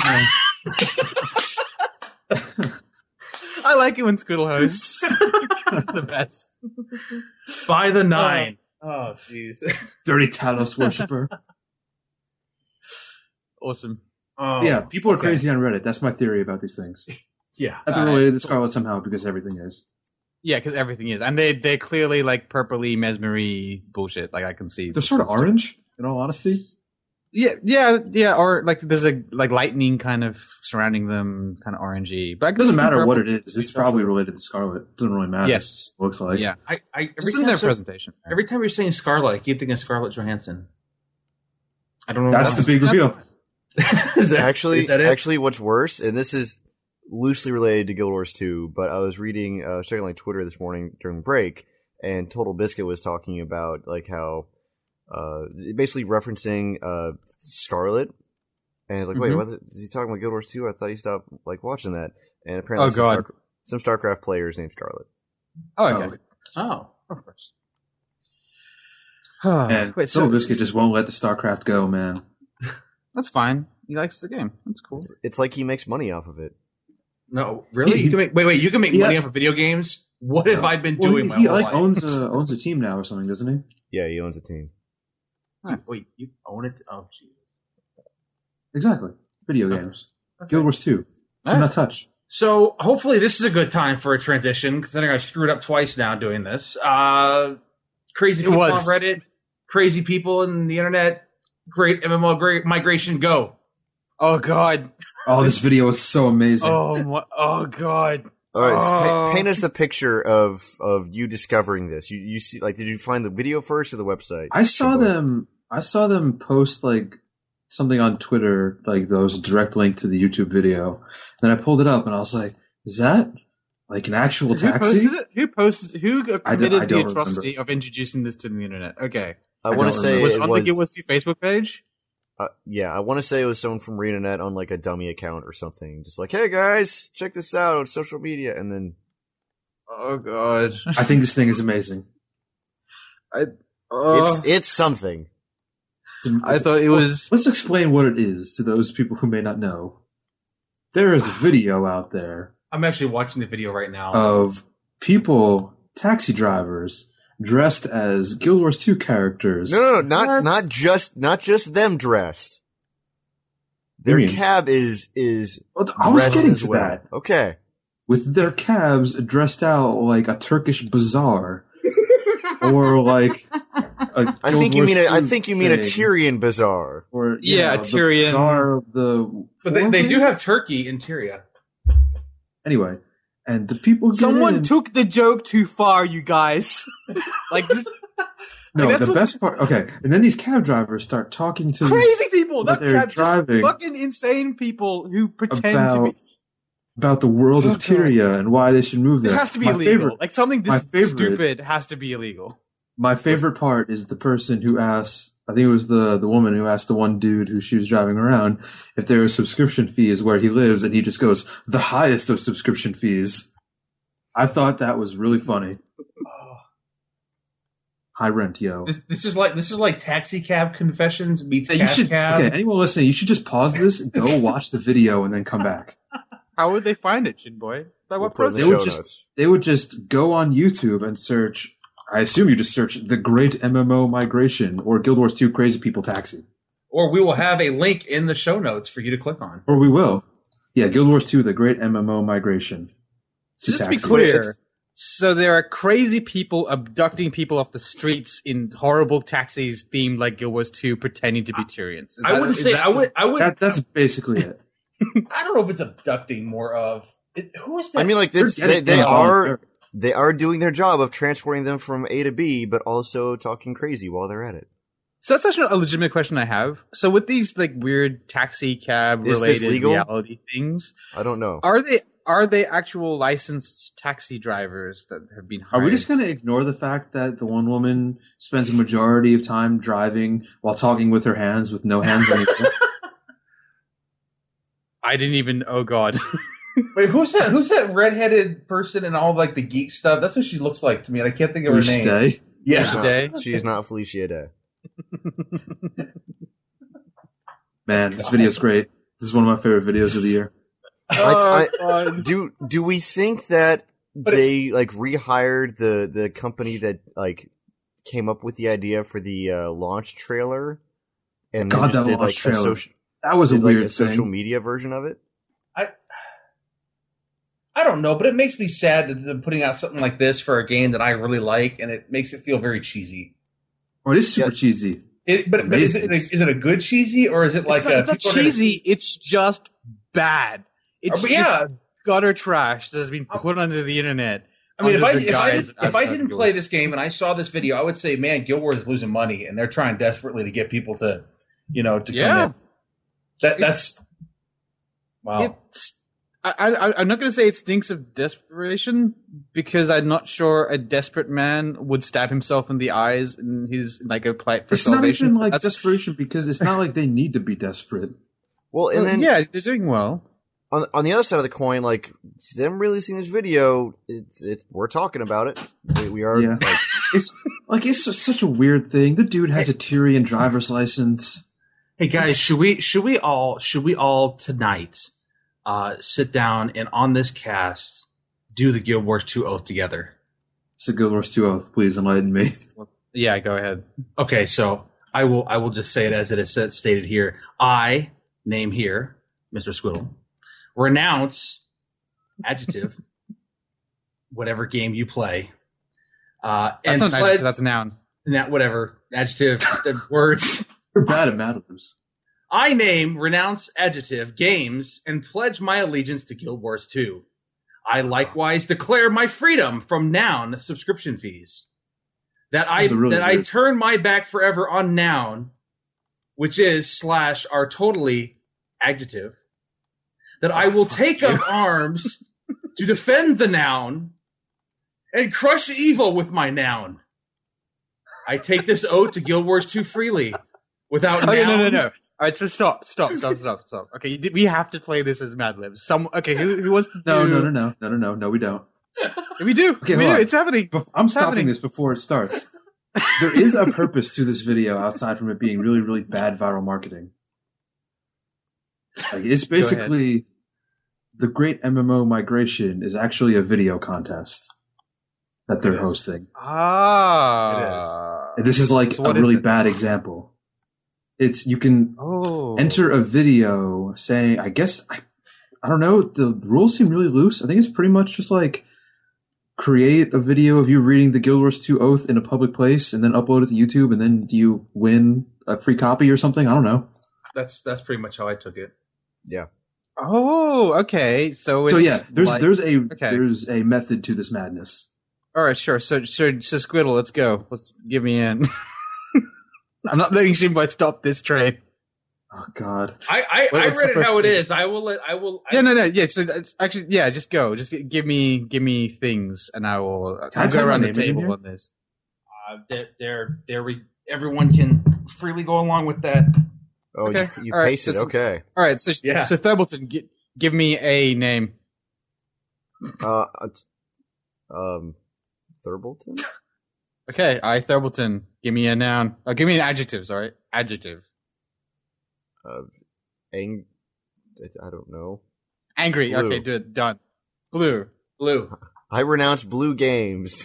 I like it when Squiddle hosts. It's the best. By the nine. Oh jeez. Dirty Talos worshiper. Awesome. Oh, Yeah, people are okay. crazy on Reddit. That's my theory about these things. Yeah. I have to Uh, relate it to Scarlet somehow because everything is. Yeah, because everything is, and they they're clearly like purpley mesmery bullshit. Like I can see They're sort of orange, in all honesty. Yeah, yeah, yeah. Or like there's a like lightning kind of surrounding them, kind of orangey. But I It can doesn't see matter purple. what it is. It's probably related to Scarlet. It doesn't really matter. Yes. It looks like. Yeah, I, I every it's in time, their so- presentation. every time you're saying Scarlet, I keep thinking Scarlett Johansson. I don't know. That's why. the big reveal. is that, actually, is that it? actually, what's worse, and this is loosely related to Guild Wars two, but I was reading, uh, I was checking like Twitter this morning during break, and Total Biscuit was talking about like how, uh, basically referencing uh, Scarlet, and it's like, Mm-hmm. wait, what is he talking about Guild Wars two? I thought he stopped like watching that, and apparently, Oh, some, God. Star- some StarCraft players named Scarlet. Oh, okay. Oh, of course. And Wait, Total so Biscuit just won't let the StarCraft go, man. that's fine. He likes the game. That's cool. It's like he makes money off of it. No, really? He- you can make wait, wait. You can make Yeah. money off of video games. What have No. I been Well, doing he, my he whole like life? owns a owns a team now or something, doesn't he? Yeah, he owns a team. Nice. Wait, you own it? Oh, Jesus. Exactly. Video games. Guild Wars two. Do Alright. not touch. So hopefully this is a good time for a transition because I think I screwed up twice now doing this. Uh, crazy It people was. on Reddit, crazy people in the internet. Great M M O, great migration. Go. Oh god. Oh, this video is so amazing. Oh my. Oh god. All right, so pa- Oh. paint us the picture of of you discovering this. You you see, like, did you find the video first or the website? I saw them. I saw them post like something on Twitter, like there was a direct link to the YouTube video. Then I pulled it up and I was like, "Is that like an actual Who taxi?" posted it? Who posted? Who don't- committed I the don't atrocity of introducing this to the internet? Okay. I, I want don't to say remember. Was it it on was. the Guild Wars two Facebook page? Uh, yeah, I want to say it was someone from RenaNet on like a dummy account or something. Just like, hey guys, check this out on social media, and then Oh god. I think this thing is amazing. I. Oh. it's it's something. It's- I thought it was. Let's explain what it is to those people who may not know. There is a video out there I'm actually watching the video right now. of people, taxi drivers, dressed as Guild Wars two characters. No, no, no, not What? not just not just them dressed. What do you Their mean? cab is is Well, I was dressed getting as to well. that. Okay, With their cabs dressed out like a Turkish bazaar. Or like a I Guild think you Wars mean a, I two think you mean a thing. Tyrion bazaar. Or Yeah, you know, Tyrion. The bazaar of the but they, they do foreground? have turkey in Tyria. Anyway, and the people get Someone in- took the joke too far, you guys. like this, No, like, that's the what- best part. Okay, and then these cab drivers start talking to crazy people. But Not they're crap, just driving fucking insane people who pretend to about be. about the world Oh, of Tyria and why they should move there. This has to be my illegal. Favorite, like something my this favorite- stupid has to be illegal. my favorite part is the person who asked. I think it was the the woman who asked the one dude who she was driving around if there was subscription fees where he lives, and he just goes, "The highest of subscription fees." I thought that was really funny. High rent, yo. This, this is like this is like taxi cab confessions meets Hey, you cash should, cab. okay, anyone listening, you should just pause this, go watch the video, and then come back. How would they find it, Shin Boy? By We'll what put it in the They process? would show just- notes. They would just go on YouTube and search. I assume you just search the Great M M O Migration or Guild Wars two Crazy People Taxi, Or we will have a link in the show notes for you to click on. or we will. Yeah, Guild Wars two: The Great M M O Migration. So just to be taxi. clear, It's- so there are crazy people abducting people off the streets in horrible taxis themed like Guild Wars two, pretending to be Tyrians. Is I that- wouldn't is say that- I would I would That, that's basically it. I don't know if it's abducting more of it, who is that? I mean, like this, They're they, getting they it on are there. they are doing their job of transporting them from A to B, but also talking crazy while they're at it. So that's actually a legitimate question I have. So with these like weird taxi cab Is this related legal? reality things, I don't know. are they are they actual licensed taxi drivers that have been Are hired? we just going to ignore the fact that the one woman spends a majority of time driving while talking with her hands with no hands on the I didn't even. Oh god. Wait, who's that? Who's that redheaded person and all like the geek stuff? That's what she looks like to me, and I can't think of her name. Day? Yeah, Felicia Day? She is not Felicia Day. Man, this video's great. This is one of my favorite videos of the year. I- Oh, Do do we think that But it- they like rehired the the company that like came up with the idea for the uh, launch trailer and God, they just that did launch like a, trailer. social, That was a did, like, weird a social thing. media version of it? I don't know, but it makes me sad that they're putting out something like this for a game that I really like, and it makes it feel very cheesy. Oh, it is super Yeah. cheesy. It, but, but is it is it a good cheesy or is it like it's not, a, it's not people are gonna- cheesy. It's just bad. It's Oh, but just yeah. gutter trash that has been put onto the internet. I mean, if under I the if I, guise did, of if I Asgard didn't Guild. play this game and I saw this video, I would say, man, Guild Wars is losing money, and they're trying desperately to get people to, you know, to come Yeah. in. That that's wow. It's, I, I, I'm not going to say it stinks of desperation because I'm not sure a desperate man would stab himself in the eyes in his like a plight for it's salvation. not even like That's, desperation because it's not like they need to be desperate. Well, and well, then yeah, they're doing well. on on the other side of the coin, like them releasing this video, it's it we're talking about it. We, we are. Yeah. Like, It's like it's just such a weird thing. The dude has a Tyrion driver's license. Hey guys, should we should we all should we all tonight uh, sit down and on this cast do the Guild Wars two oath together? It's a Guild Wars two oath. Please enlighten me. Yeah, go ahead. Okay, so I will I will just say it as it is said- stated here. I name here, Mister Squiddle, renounce adjective whatever game you play. Uh, That's and not an pledge, adjective, that's a noun. that whatever adjective the words. We're bad at matters. I name, renounce adjective games and pledge my allegiance to Guild Wars two. I likewise declare my freedom from noun subscription fees. That I This is really that I weird. turn my back forever on noun, which is slash are totally adjective. That I will take up arms to defend the noun and crush evil with my noun. I take this oath to Guild Wars two freely. Without Okay, noun. no, no, no. All right, so stop, stop, stop, stop, stop. Okay, you- we have to play this as Mad Libs. Some okay, who, who wants to do? No, no, no, no, no, no, no, no. We don't. We do. Okay, we hold do. on. It's happening. Bef- I'm stopping happening. this before it starts. There is a purpose to this video outside from it being really, really bad viral marketing. Like, it's basically the Great M M O Migration is actually a video contest that they're It is. hosting. Ah, And this is like So a what is really it? bad example. It's you can Oh, enter a video saying, I guess, I, I don't know, the rules seem really loose. I think it's pretty much just like create a video of you reading the Guild Wars two Oath in a public place and then upload it to YouTube and then you win a free copy or something. I don't know. That's that's pretty much how I took it. yeah. Oh, okay. So it's So yeah, there's like- there's a okay. there's a method to this madness. all right, sure. So, so, so Squiddle, let's go. Let's give me in. I'm not letting Shinbot stop this train. Oh God. I I, What- I what's read the it first how it thing? is. I will let I will. I, Yeah, no, no, yeah. So that's- actually, yeah, just go. Just give me, give me things, and I will. Can I I'll type go my around the name in table here? on this. Uh, there there there we. Everyone can freely go along with that. Oh, Okay. you, you All right, pace it. this is- Okay. All right, so Yeah. so Thurbleton, gi- give me a name. Uh, it's- um, Thurbleton? Okay, I Thurbleton, give me a noun. Oh, give me an adjective. Sorry, adjective. Uh, ang- I don't know. Angry. Blue. Okay, do it. Done. Blue. Blue. I renounce blue games.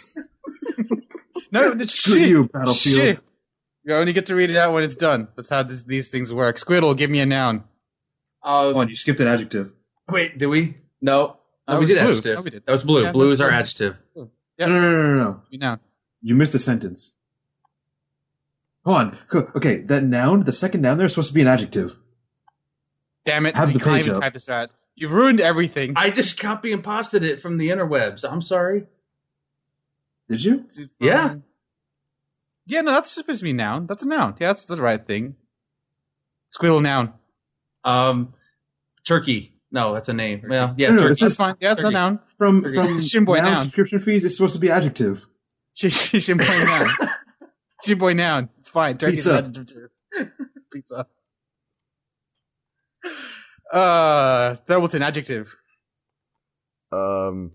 No, that's Screw shit. you, Battlefield. Shit. You only get to read it out when it's done. That's how this, these things work. Squiddle, give me a noun. Uh, Come on, you skipped an adjective. wait, did we? No. That No, we was did blue. adjective. No, we did. That was blue. Yeah, blue that's is our blue. adjective. Yep. No, no, no, no, no, no. Give me a noun. You missed a sentence. Hold on. Co- Okay, that noun, the second noun there is supposed to be an adjective. Damn it! Have you the can't page even up. type this out. You've ruined everything. I just copy and pasted it from the interwebs. I'm sorry. Did you? Yeah. Yeah, no, that's supposed to be a noun. That's a noun. Yeah, that's, that's the right thing. Squiddle noun. Um, turkey. No, that's a name. Well, yeah, No, no, turkey. this That's is- fine. Yeah, that's a Turkey. noun. From Okay. from Shimboy noun noun. subscription fees, it's supposed to be adjective. Shimboy noun. Shimboy noun. It's fine. Turkey's Pizza. an adjective too. Pizza. Uh, Thurbleton, adjective. Um,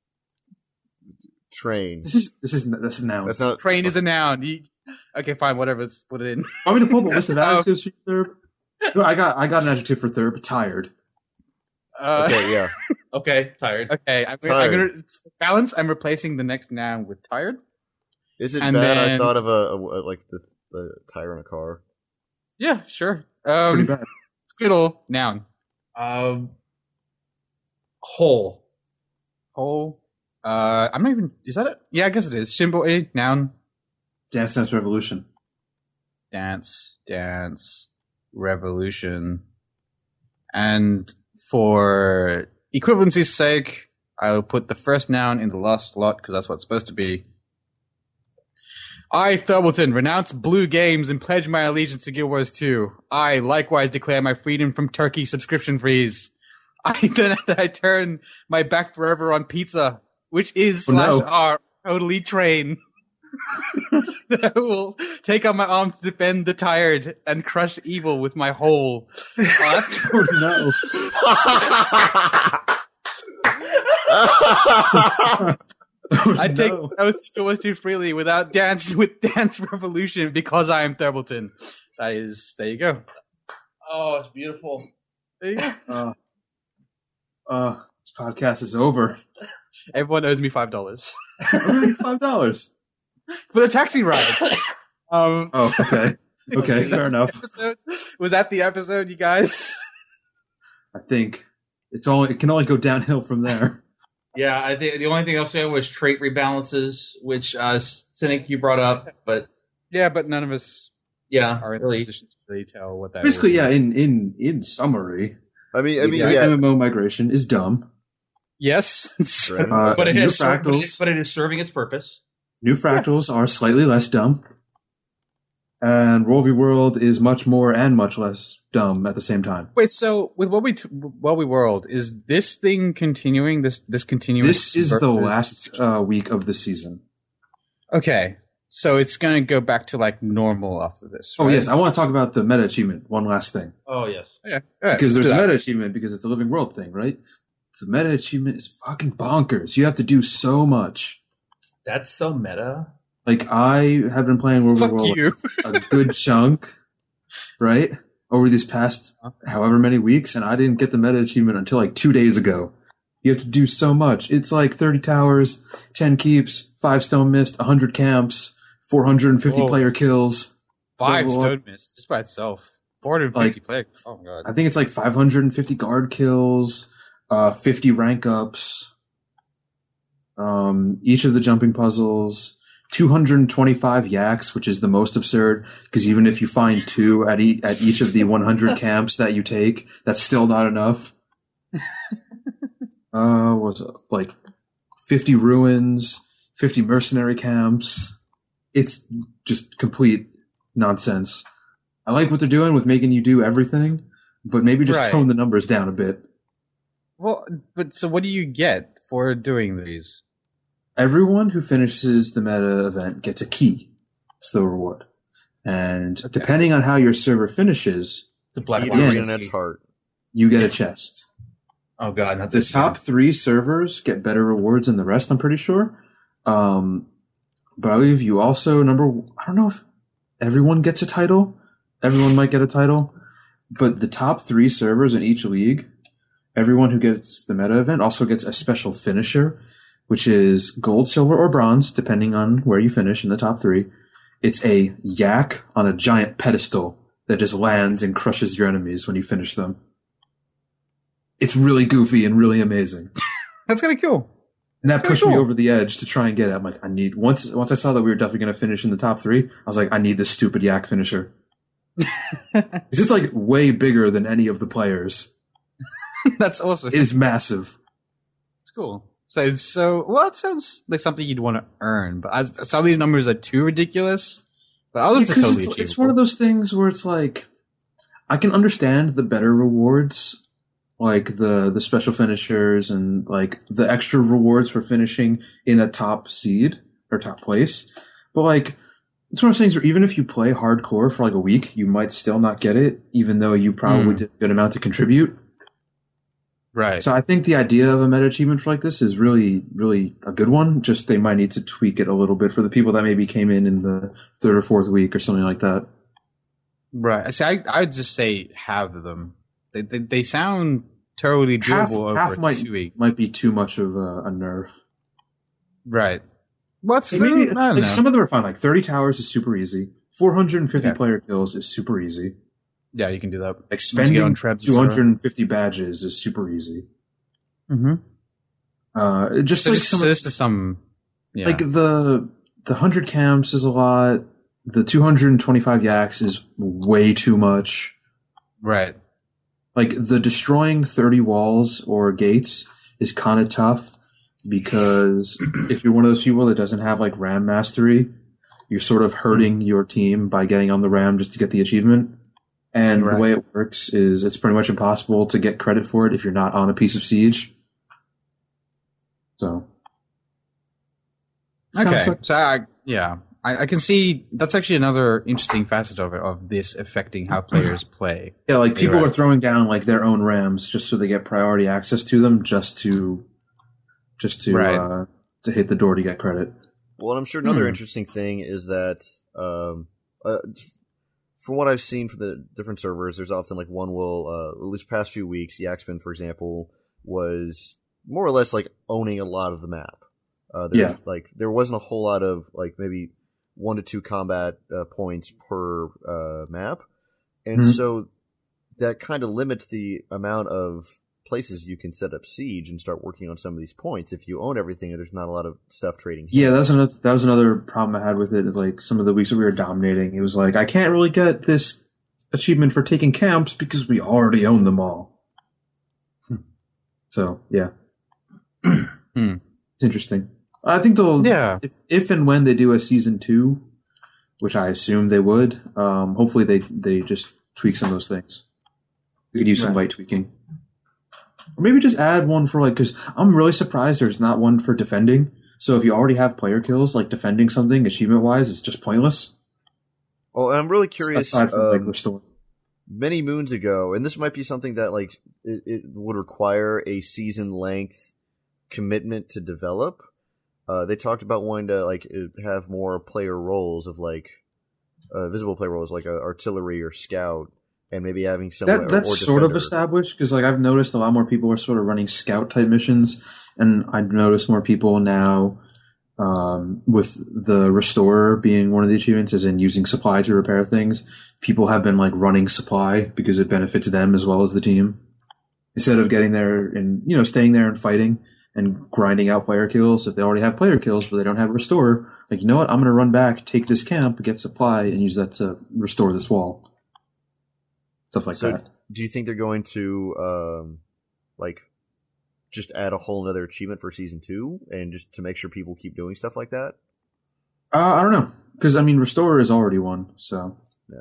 train. This is this is this is noun. That's not. Train is a noun. You, okay, fine, whatever. Let's put it in. Want me to pull up a list of Oh. adjectives for Thurb? No, I got I got an adjective for Thurb. Tired. Uh, Okay, yeah. Okay, tired. Okay, I'm, I'm gonna balance. I'm replacing the next noun with tired. Is it And bad? I then- thought of a, a like the the tire in a car. Yeah, sure. It's pretty Um, bad. Squiddle noun. Um, whole. Whole. Uh, I'm not even. Is that it? Yeah, I guess it is. Shimboy noun. Dance Dance Revolution. Dance, dance, revolution. And for equivalency's sake, I'll put the first noun in the last slot because that's what it's supposed to be. I, Thurbleton, renounce Blue Games and pledge my allegiance to Guild Wars two. I likewise declare my freedom from Turkey subscription fees. I then I turn my back forever on pizza, which is Oh, slash no. R totally train. I will take on my arm to defend the tired and crush evil with my whole. Oh no. Oh, I take no. Guild too freely without dance with Dance Revolution because I am Thurbleton. That is, there you go. Oh, it's beautiful. There you go. Uh, uh, this podcast is over. Everyone owes me five dollars Five dollars. for the taxi ride. Um, Oh, okay. Okay, was that fair the enough. episode? Was that the episode, you guys? I think it's all. It can only go downhill from there. Yeah, I think the only thing I'll say was trait rebalances, which uh, Cynic you brought up, but Yeah, but none of us yeah, are in really. a position to really tell what that Basically, is. yeah. In in in summary, I mean, I mean, yeah, yeah. M M O migration is dumb. Yes. Right. Uh, But it, new has ser- but, it, fractals, but it is serving its purpose. new fractals are slightly less dumb, and World v World is much more and much less dumb at the same time. Wait, so with what we t- what we world is this thing continuing? This this continuous. This is the versus- last uh, week of the season. Okay, so it's gonna go back to like normal after this. Oh right? yes, I want to talk about the meta achievement. One last thing, Oh yes. Yeah, all right, because let's there's do a that. meta achievement because it's a living world thing, right? The meta achievement is fucking bonkers. You have to do so much. That's so meta. Like I have been playing World Fuck of World you. a good chunk, right? Over these past however many weeks, and I didn't get the meta achievement until like two days ago. You have to do so much. It's like thirty towers, ten keeps, five stone mist, one hundred camps, four hundred fifty Whoa. player kills. Five Level stone mist just by itself. Four hundred fifty Like- players. Oh my god. I think it's like five hundred fifty guard kills, uh, fifty rank ups, um, each of the jumping puzzles, two hundred twenty-five yaks, which is the most absurd because even if you find two at, e- at each of the one hundred camps that you take, that's still not enough. Uh, was it like fifty ruins, fifty mercenary camps? It's just complete nonsense. I like what they're doing with making you do everything, but maybe just Right. tone the numbers down a bit. Well, but so what do you get for doing these? Everyone who finishes the meta event gets a key. It's the reward. And Okay. depending on how your server finishes, The black Eat Yeah. a market. Renette's heart. you get a chest. Oh god, not The this top three servers get better rewards than the rest, I'm pretty sure. Um, but I believe you also, number, I don't know if everyone gets a title. Everyone might get a title. But the top three servers in each league, everyone who gets the meta event also gets a special finisher, which is gold, silver, or bronze, depending on where you finish in the top three. It's a yak on a giant pedestal that just lands and crushes your enemies when you finish them. It's really goofy and really amazing. That's kind of cool. And that That's pushed cool. me over the edge to try and get it. I'm like, I need, once once I saw that we were definitely going to finish in the top three, I was like, I need this stupid yak finisher. Because it's like way bigger than any of the players. That's awesome. It is massive. It's cool. So, so well, it sounds like something you'd want to earn, but as, some of these numbers are too ridiculous. But others are Because totally it's, achievable. it's one of those things where it's like, I can understand the better rewards, like the the special finishers and like the extra rewards for finishing in a top seed or top place. But like, it's one of those things where even if you play hardcore for like a week, you might still not get it, even though you probably Mm. did a good amount to contribute. right. So I think the idea of a meta achievement for like this is really, really a good one. Just they might need to tweak it a little bit for the people that maybe came in in the third or fourth week or something like that. Right. See, I I would just say have them. They they, they sound totally doable Half, over half a might two week. might be too much of a, a nerf. Right. What's Hey, the, maybe, I don't like, know. some of them are fine. Like thirty towers is super easy. four hundred fifty Okay. player kills is super easy. Yeah, you can do that. Like Once you get spending on Trebs, et two cetera. hundred fifty badges is super easy. Mm-hmm. Uh, just So, like just, some, so this is some. Yeah. like the the one hundred camps is a lot. The two hundred twenty-five yaks is way too much. right. Like the destroying thirty walls or gates is kind of tough because if you're one of those people that doesn't have like RAM mastery, you're sort of hurting your team by getting on the ram just to get the achievement. And Right. the way it works is it's pretty much impossible to get credit for it if you're not on a piece of Siege. So. It's kinda Okay, suck- so I, yeah, I, I can see that's actually another interesting facet of it, of this affecting how players play. Yeah, like people You're right. are throwing down like their own rams just so they get priority access to them, just to, just to, Right. uh, to hit the door to get credit. Well, and I'm sure another Hmm. interesting thing is that, um, uh, from what I've seen for the different servers, there's often like one will, uh, at least past few weeks, Yaxpin, for example, was more or less like owning a lot of the map. Uh, there's, Yeah. like there wasn't a whole lot of like maybe one to two combat uh, points per uh, map, and Mhm. so that kind of limits the amount of places you can set up siege and start working on some of these points. If you own everything, and there's not a lot of stuff trading. Yeah, hands. that's another, that was another problem I had with it. Is like some of the weeks that we were dominating, it was like I can't really get this achievement for taking camps because we already own them all. So yeah, Hmm. it's interesting. I think they'll Yeah. if if and when they do a season two, which I assume they would. Um, hopefully they they just tweak some of those things. We could use some light tweaking, or maybe just add one for like because I'm really surprised there's not one for defending. So if you already have player kills, like defending something achievement wise, it's just pointless. Oh, and I'm really curious. Aside from like um, restore. many moons ago, and this might be something that like it, it would require a season length commitment to develop. Uh, they talked about wanting to like have more player roles of like uh, visible player roles like uh, artillery or scout, and maybe having some That or, that's or sort of defender. established because like I've noticed a lot more people are sort of running scout type missions, and I've noticed more people now um, with the restorer being one of the achievements, as in using supply to repair things. People have been like running supply because it benefits them as well as the team, instead of getting there and you know staying there and fighting and grinding out player kills. If they already have player kills but they don't have a restorer, like you know what, I'm going to run back, take this camp, get supply, and use that to restore this wall. Stuff like So, that. do you think they're going to um, like just add a whole another achievement for season two, and just to make sure people keep doing stuff like that? Uh, I don't know, because I mean, Restorer is already one, so Yeah.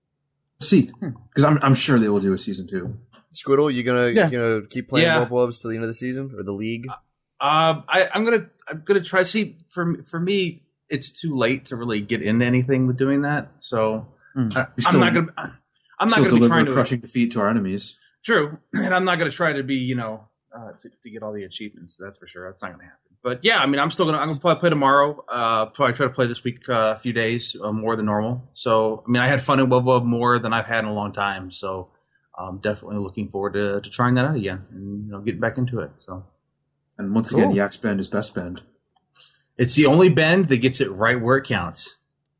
See, because I'm I'm sure they will do a season two. Squiddle, you gonna Yeah. you gonna keep playing Yeah. Wolf Wolves till the end of the season or the league? Um, I, I'm gonna I'm gonna try. See, for for me, it's too late to really get into anything with doing that. So Hmm. I, We I'm still- not gonna I'm not Still gonna be deliver trying a to crushing defeat to our enemies. True, and I'm not gonna try to be you know uh, to to get all the achievements. That's for sure. That's not gonna happen. But yeah, I mean, I'm still gonna I'm gonna probably play tomorrow. Uh, probably try to play this week uh, a few days uh, more than normal. So I mean, I had fun in Wub Wub more than I've had in a long time. So I'm definitely looking forward to to trying that out again and you know getting back into it. So. And once Cool. again, Yak's bend is best bend. It's the only bend that gets it right where it counts.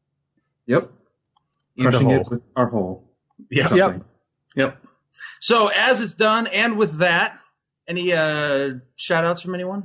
Yep, In the crushing hole. it with our hole. Yep. Something. Yep. So as it's done, and with that, any uh, shout outs from anyone?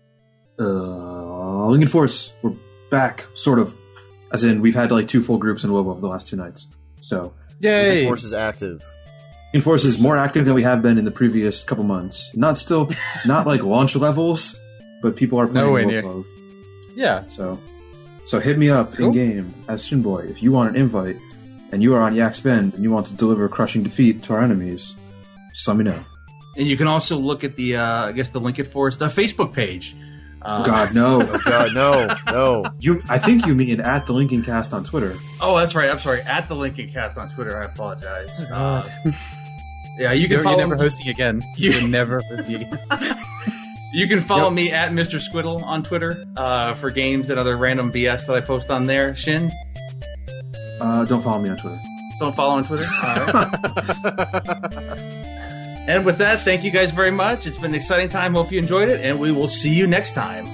Uh, Lincoln Force, we're back, sort of. As in, we've had like two full groups in WoW the last two nights. So Yay! Force is active. Lincoln Force is more active than we have been in the previous couple months. Not still, not like launch levels, but people are playing Nowhere WoW near. Love. Yeah. So, so hit me up Cool. in game as Shinboy if you want an invite, and you are on Yak's Bend and you want to deliver crushing defeat to our enemies. Just let me know. And you can also look at the, uh, I guess, the Link It Force, the Facebook page. Uh, God no, Oh God, no, no. you. I think you mean at the Lincoln Cast on Twitter. Oh, that's right. I'm sorry. At the Lincoln Cast on Twitter. I apologize. Oh, Uh, God. yeah, you can You're, you're follow. never hosting again. You- You're never hosting again. You can follow Yep. me at Mister Squiddle on Twitter uh, for games and other random B S that I post on there. Shin, Uh, don't follow me on Twitter. don't follow on Twitter. All right. And with that, thank you guys very much. It's been an exciting time. Hope you enjoyed it, and we will see you next time.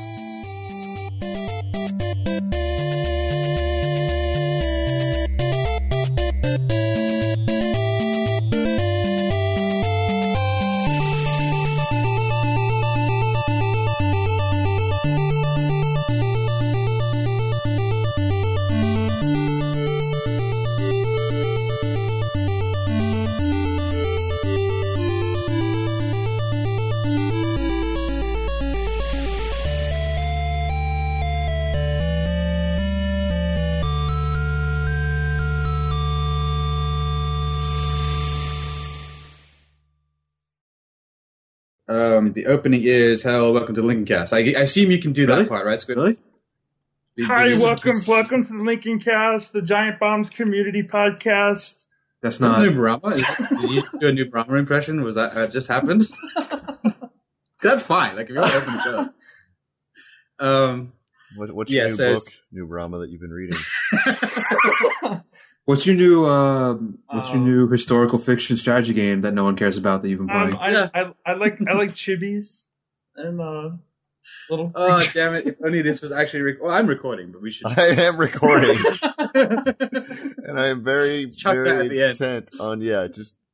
Um, the opening is "Hello, welcome to Lincoln Cast." I, I assume you can do Really? that part, right, Squid? Really? Do- do Hi, you- welcome, welcome to the Lincoln Cast, the Giant Bombs community podcast. That's That's not. new Brahma. Is that, did you do a new Brahma impression? Was that uh, just happened? That's fine. Like if you want to open the show. Um. What, what's Yeah, your new so book, it's- new Brahma that you've been reading? What's your new? Um, what's your Um, new historical fiction strategy game that no one cares about that you've been playing? Um, I, Yeah. I, I like I like chibis and uh, little. Oh damn it! If only this was actually. Rec- well, I'm recording, but we should. I am recording, and I am very, Chuck that at very the end. intent on yeah, just